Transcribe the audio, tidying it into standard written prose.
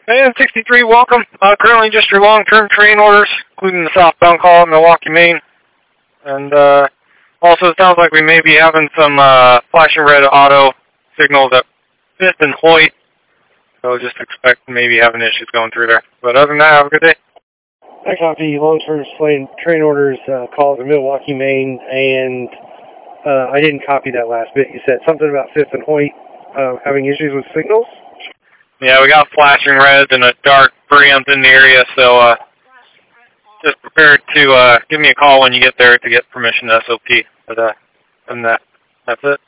AM63, welcome. Currently just your long-term train orders, including the southbound call at Milwaukee, Maine. And also it sounds like we may be having some flashing red auto signals at 5th and Hoyt. So just expect maybe having issues going through there. But other than that, have a good day. I copy long-term train orders, calls in Milwaukee, Maine, and I didn't copy that last bit. You said something about 5th and Hoyt having issues with signals? Yeah, we got flashing reds and a dark preempt in the area, so just prepare to give me a call when you get there to get permission to SOP. But other than that, that's it.